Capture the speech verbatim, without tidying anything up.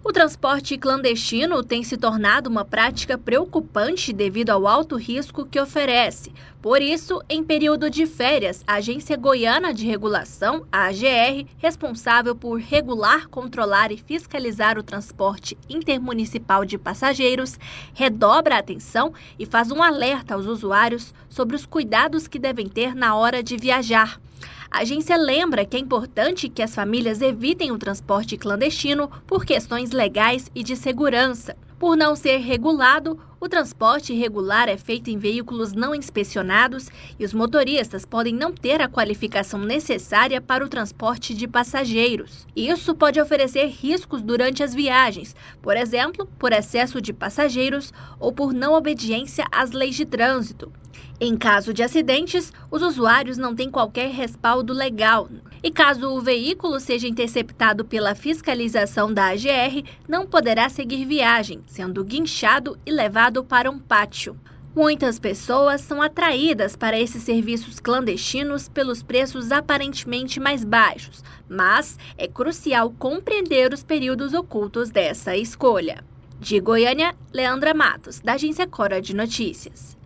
O transporte clandestino tem se tornado uma prática preocupante devido ao alto risco que oferece. Por isso, em período de férias, a Agência Goiana de Regulação, a A G R, responsável por regular, controlar e fiscalizar o transporte intermunicipal de passageiros, redobra a atenção e faz um alerta aos usuários sobre os cuidados que devem ter na hora de viajar. A agência lembra que é importante que as famílias evitem o transporte clandestino por questões legais e de segurança. Por não ser regulado, o transporte irregular é feito em veículos não inspecionados e os motoristas podem não ter a qualificação necessária para o transporte de passageiros. Isso pode oferecer riscos durante as viagens, por exemplo, por excesso de passageiros ou por não obediência às leis de trânsito. Em caso de acidentes, os usuários não têm qualquer respaldo legal. E caso o veículo seja interceptado pela fiscalização da A G R, não poderá seguir viagem, sendo guinchado e levado para um pátio. Muitas pessoas são atraídas para esses serviços clandestinos pelos preços aparentemente mais baixos, mas é crucial compreender os períodos ocultos dessa escolha. De Goiânia, Leandra Matos, da Agência Cora de Notícias.